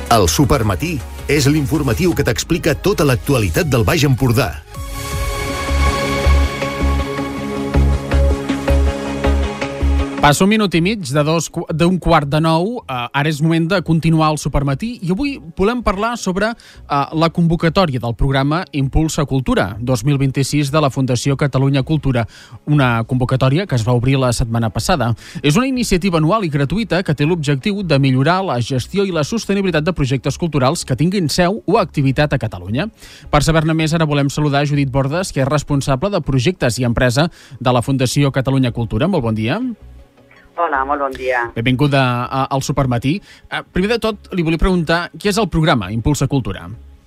El Supermatí és l'informatiu que t'explica tota l'actualitat del Baix Empordà. Passa un minut i mig d'un quart de nou. Ara és moment de continuar el Supermatí i avui volem parlar sobre la convocatòria del programa Impulsa Cultura 2026 de la Fundació Catalunya Cultura, una convocatòria que es va obrir la setmana passada. És una iniciativa anual i gratuïta que té l'objectiu de millorar la gestió i la sostenibilitat de projectes culturals que tinguin seu o activitat a Catalunya. Per saber-ne més, ara volem saludar Judit Bordes, que és responsable de projectes i empresa de la Fundació Catalunya Cultura. Molt bon dia. Hola, molt bon dia. Benvinguda al Supermatí. Primer de tot, li volia preguntar què és el programa Impulsa Cultura.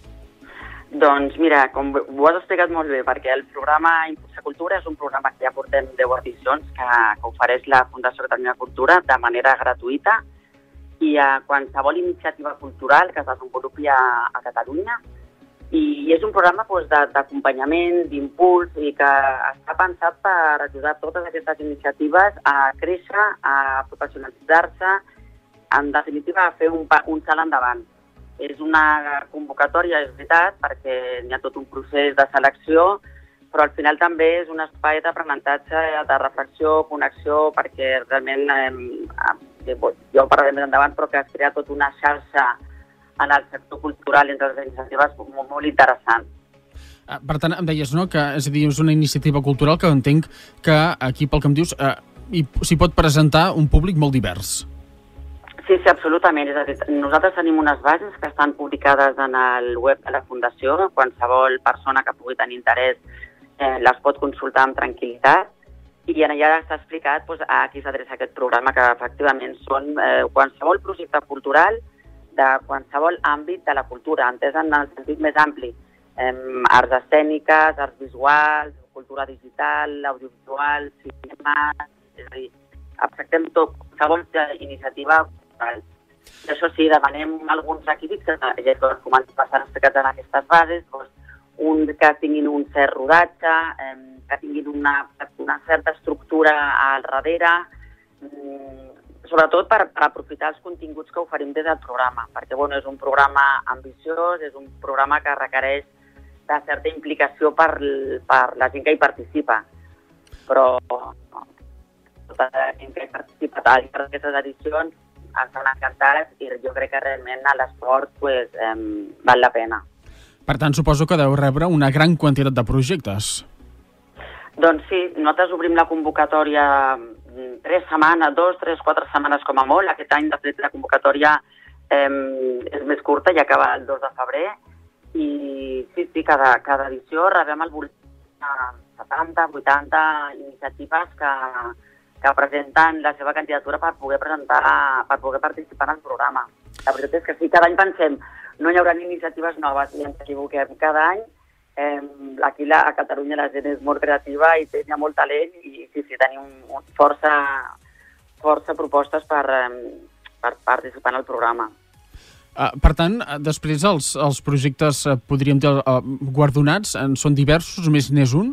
Doncs mira, com ho has explicat molt bé, perquè el programa Impulsa Cultura és un programa que ja portem 10 edicions que ofereix la Fundació Catalunya Cultura de manera gratuïta i a qualsevol iniciativa cultural que es desenvolupi a Catalunya. I és un programa d'acompanyament, d'impuls, i que està pensat per ajudar totes aquestes iniciatives a créixer, a professionalitzar-se, en definitiva a fer un salt endavant. És una convocatòria, és veritat, perquè hi ha tot un procés de selecció, però al final també és un espai d'aprenentatge, de reflexió, connexió, perquè realment, ja ho parlarem més endavant, però que es crea tota una xarxa en el sector cultural entre les iniciatives molt interessant. Per tant, em deies, no?, que és una iniciativa cultural que entenc que aquí, pel que em dius, s'hi pot presentar un públic molt divers. Sí, absolutament. És a dir, nosaltres tenim unes bases que estan publicades en el web de la Fundació. Qualsevol persona que pugui tenir interès les pot consultar amb tranquil·litat. I allà està explicat a qui s'adreça aquest programa, que efectivament són qualsevol projecte cultural de qualsevol àmbit de la cultura, entès en el sentit més ampli. Arts escèniques, arts visuals, cultura digital, audiovisual, cinema, és a dir, acceptem tot, qualsevol iniciativa cultural. I això sí, demanem alguns requisits que ja estan explicats en aquestes bases, que tinguin un cert rodatge, que tinguin una certa estructura al darrere, sobretot per aprofitar els continguts que oferim des del programa, perquè és un programa ambiciós, és un programa que requereix de certa implicació per la gent que hi participa. Però tota la gent que hi participa d'aquestes edicions estan encantats i jo crec que realment a l'esport val la pena. Per tant, suposo que deu rebre una gran quantitat de projectes. Doncs sí, nosaltres obrim la convocatòria 3 setmanes, 2, 3, 4 setmanes com a molt. Aquest any, de fet, la convocatòria és més curta i acaba el 2 de febrer. I sí, cada edició rebem al voltant de 70, 80 iniciatives que presenten la seva candidatura per poder participar en el programa. La veritat és que sí, cada any pensem, no hi haurà iniciatives noves i ens equivoquem. Cada any aquí a Catalunya la gent és molt creativa i hi ha molt talent i sí, tenim força propostes per participar en el programa. Per tant, després els projectes, podríem dir, guardonats, són diversos, més n'és un?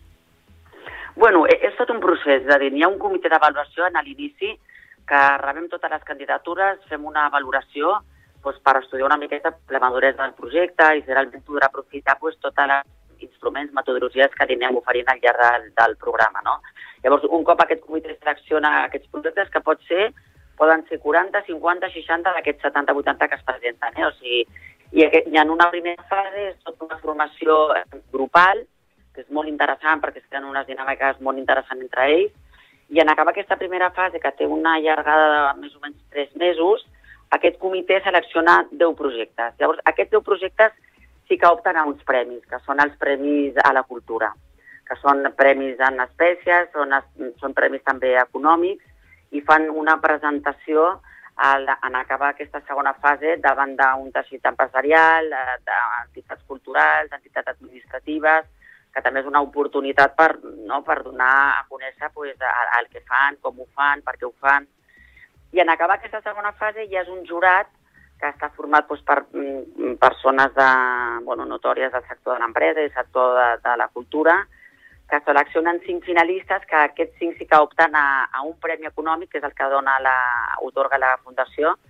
És tot un procés, és a dir, hi ha un comitè d'avaluació en l'inici que rebem totes les candidatures, fem una valoració per estudiar una miqueta la maduresa del projecte i si realment podrà aprofitar tots els instruments, metodologies que li anem oferint al llarg del programa. Llavors, un cop aquest comitè selecciona aquests projectes, que poden ser 40, 50, 60 d'aquests 70-80 que es presenten. I en una primera fase és tota una formació grupal, que és molt interessant perquè es tenen unes dinàmiques molt interessants entre ells, i en acabar aquesta primera fase, que té una llargada de més o menys 3 mesos, aquest comitè selecciona 10 projectes. Llavors, aquests 10 projectes sí que opten a uns premis, que són els premis a la cultura, que són premis en espècies, són premis també econòmics, i fan una presentació en acabar aquesta segona fase davant d'un teixit empresarial, d'entitats culturals, d'entitats administratives, que també és una oportunitat per donar a conèixer el que fan, com ho fan, per què ho fan. I en acabar aquesta segona fase ja és un jurat que està format per persones notòries del sector de l'empresa i del sector de la cultura, que seleccionen 5 finalistes, que aquests 5 sí que opten a un premi econòmic, que és el que otorga la Fundació,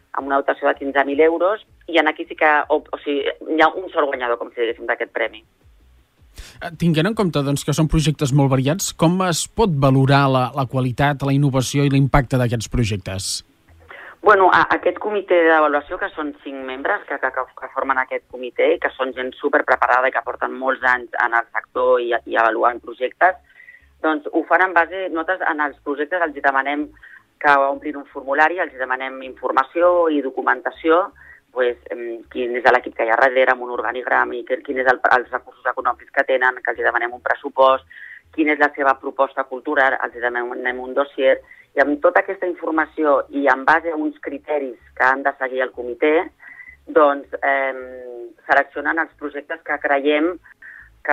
amb una dotació de 15.000 euros, i aquí sí que hi ha un sol guanyador, com si diguéssim, d'aquest premi. Tinguent en compte doncs, que són projectes molt variats, com es pot valorar la qualitat, la innovació i l'impacte d'aquests projectes? Bueno, aquest comitè d'avaluació, que són 5 membres que formen aquest comitè, que són gent superpreparada i que porten molts anys en el sector i avaluant projectes, doncs ho fan en base, nosaltres en els projectes els demanem que omplin un formulari, els demanem informació i documentació, quin és l'equip que hi ha darrere, amb un organigrama, i quins són els recursos econòmics que tenen, que els demanem un pressupost, quina és la seva proposta cultural, els demanem un dossier, i amb tota aquesta informació i en base a uns criteris que han de seguir el comitè, doncs seleccionen els projectes que creiem que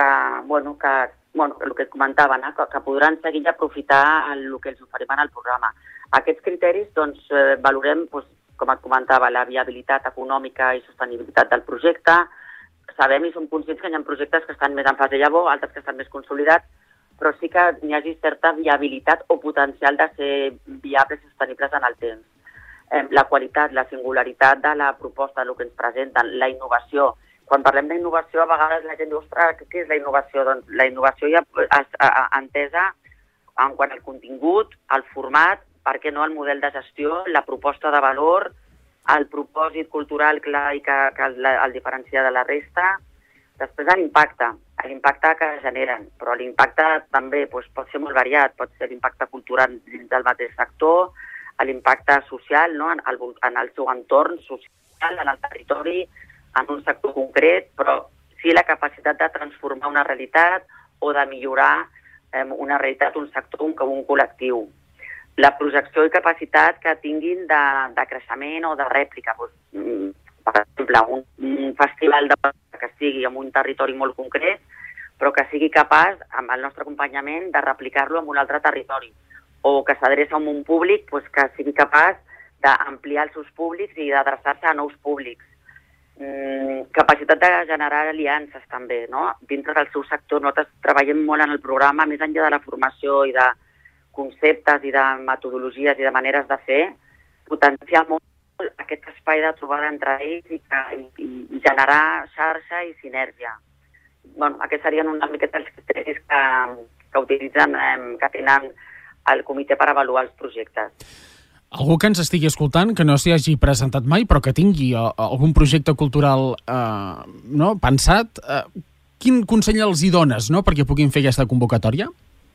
el que comentaven, que podran seguir i aprofitar el que els oferim en el programa. Aquests criteris doncs, valorem, com et comentava, la viabilitat econòmica i sostenibilitat del projecte. Sabem i som conscients que hi ha projectes que estan més en fase llavor, altres que estan més consolidats, però sí que hi hagi certa viabilitat o potencial de ser viables i sostenibles en el temps. La qualitat, la singularitat de la proposta, del que ens presenten, la innovació. Quan parlem d'innovació, a vegades la gent diu, ostres, què és la innovació? Doncs la innovació ja entesa en quant al contingut, al format, per què no el model de gestió, la proposta de valor, el propòsit cultural clar i que el diferencia de la resta. Després l'impacte que generen, però l'impacte també pot ser molt variat, pot ser l'impacte cultural dins del mateix sector, l'impacte social, no? en el seu entorn social, en el territori, en un sector concret, però sí la capacitat de transformar una realitat o de millorar una realitat, un sector, un col·lectiu. La projecció i capacitat que tinguin de creixement o de rèplica. Per exemple, un festival que sigui en un territori molt concret, però que sigui capaç, amb el nostre acompanyament, de replicar-lo en un altre territori. O que s'adreça a un públic que sigui capaç d'ampliar els seus públics i d'adreçar-se a nous públics. Capacitat de generar aliances també, no? Dintre del seu sector. Nosaltres treballem molt en el programa, més enllà de la formació i de conceptes i de metodologies i de maneres de fer, potenciar molt aquest espai de trobada entre ells i generar xarxa i sinergia. Aquests serien una miqueta els criteris que utilitzen, que tenen el comitè per avaluar els projectes. Algú que ens estigui escoltant, que no s'hi hagi presentat mai, però que tingui algun projecte cultural pensat, quin consell els hi dones perquè puguin fer aquesta convocatòria?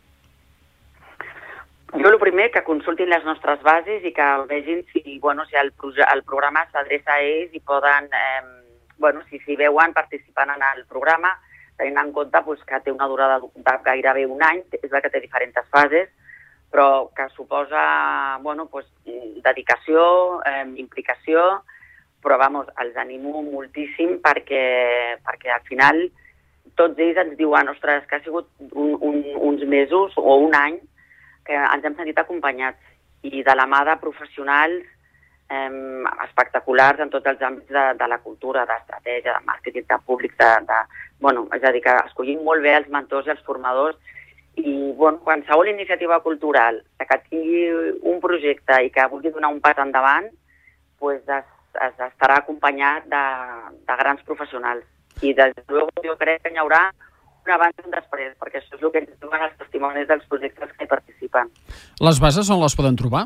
Jo el primer, que consultin les nostres bases i que vegin si el programa s'adreça a ells i poden, si s'hi veuen participant en el programa, tenint en compte que té una durada de gairebé un any, és que té diferents fases, però que suposa dedicació, implicació, però els animo moltíssim perquè al final tots ells ens diuen, ostres, que ha sigut uns mesos o un any que ens hem sentit acompanyats i de la mà de professionals espectaculars en tots els àmbits de la cultura, d'estratègia, de màrqueting, de públic, és a dir, que escollim molt bé els mentors i els formadors i qualsevol iniciativa cultural que tingui un projecte i que vulgui donar un pas endavant estarà acompanyat de grans professionals i des de luego jo crec que hi haurà un abans i un després, perquè això és el que ens diuen els testimonis dels projectes que hi participen. Les bases on les poden trobar?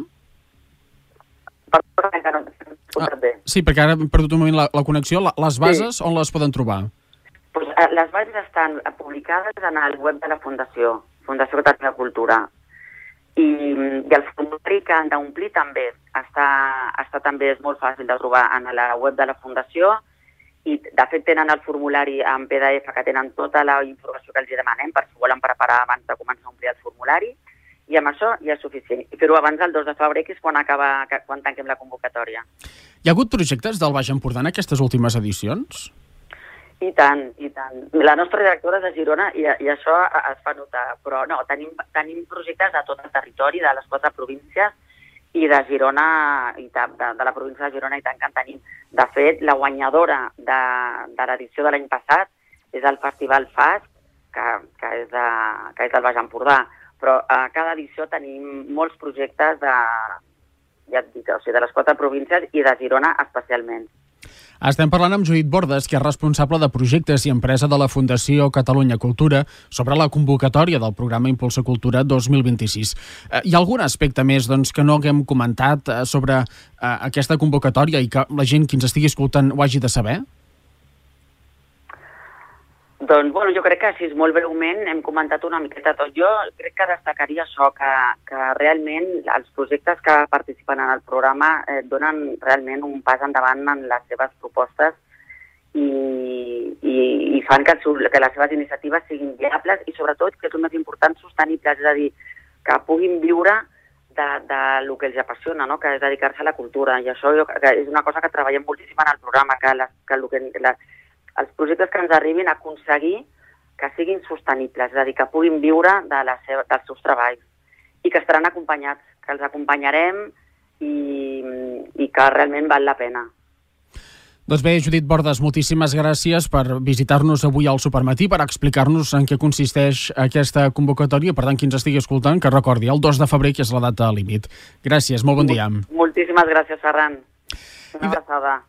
Sí, perquè ara hem perdut un moment la connexió. Les bases on les poden trobar? Les bases estan publicades en el web de la Fundació Catalunya Cultura. I el formulari que han d'omplir també està també és molt fàcil de trobar en la web de la Fundació. I, de fet, tenen el formulari en PDF que tenen tota la informació que els demanem per si volen preparar abans de començar a omplir el formulari i amb això ja és suficient. I fer-ho abans del 2 de febrer, que és quan tanquem la convocatòria. Hi ha hagut projectes del Baix Empordà en aquestes últimes edicions? I tant, i tant. La nostra directora és de Girona i això es fa notar, però no, tenim projectes de tot el territori, de les 4 províncies, i de Girona, de la província de Girona i tant que en tenim. De fet, la guanyadora de l'edició de l'any passat és el Festival FASC, que és del Baix Empordà. Però a cada edició tenim molts projectes ja et dic, o sigui, de les 4 províncies i de Girona especialment. Estem parlant amb Judit Bordes, que és responsable de projectes i empresa de la Fundació Catalunya Cultura, sobre la convocatòria del programa Impulsa Cultura 2026. Hi ha algun aspecte més que no haguem comentat sobre aquesta convocatòria i que la gent que ens estigui escoltant ho hagi de saber? Doncs, jo crec que així molt breument hem comentat una miqueta tot. Jo crec que destacaria això, que realment els projectes que participen en el programa donen realment un pas endavant en les seves propostes i fan que les seves iniciatives siguin viables i sobretot, que és el més important, sostenibles, és a dir, que puguin viure del que els apassiona, no? Que és dedicar-se a la cultura. I això és una cosa que treballem moltíssim en el programa, que els projectes que ens arribin a aconseguir que siguin sostenibles, és a dir, que puguin viure dels seus treballs i que estaran acompanyats, que els acompanyarem i que realment val la pena. Doncs bé, Judit Bordes, moltíssimes gràcies per visitar-nos avui al Supermatí, per explicar-nos en què consisteix aquesta convocatòria. Per tant, qui ens estigui escoltant, que recordi, el 2 de febrer, que és la data límit. Gràcies, molt bon dia. Moltíssimes gràcies, Ferran. Una abraçada.